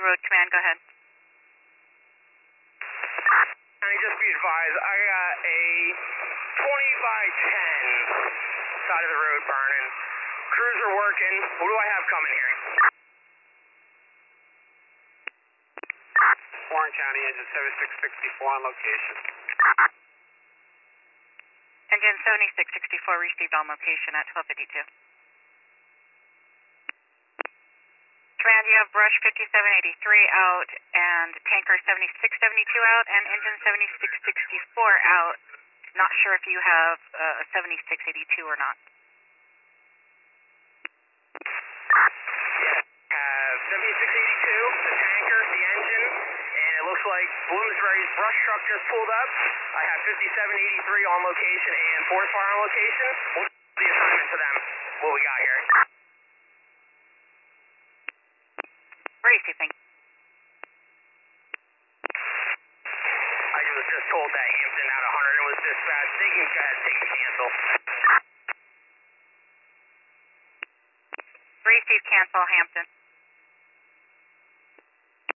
Road Command, go ahead. Just be advised, I got a 20 by 10 side of the road burning. Crews are working. What do I have coming here? Warren County, engine 7664 on location. Engine 7664 received on location at 1252. Command, you have Brush 5783 out and Tanker 7672 out and Engine 7664 out. Not sure if you have a 7682 or not. Yeah, have 7682, the tanker, the engine, and it looks like Bloomsbury's brush truck just pulled up. I have 5783 on location and forest fire on location. What's the assignment to them? What we got here? Where are you sleeping? I was just told that Hampton out of 100 was dispatched. They can go ahead and take a cancel. Receive cancel, Hampton.